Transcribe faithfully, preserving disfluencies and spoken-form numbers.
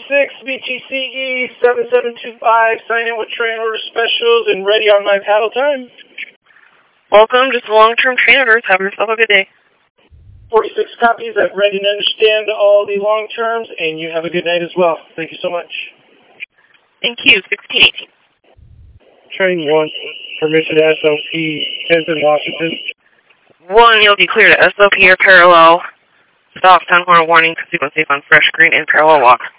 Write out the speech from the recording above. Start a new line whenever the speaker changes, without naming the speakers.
six B T C E seven seven two five, sign in with train order specials and ready on my paddle time.
Welcome to the long-term train orders. Have yourself a good day.
forty-six copies. I'm ready to understand all the long terms, and you have a good night as well. Thank you so much.
Thank you. sixteen eighteen.
Train one, permission S O P, Kenton, Washington.
One, you'll be cleared at S O P or parallel. Stop, sound horn warning, sequence safe on fresh green and parallel walk.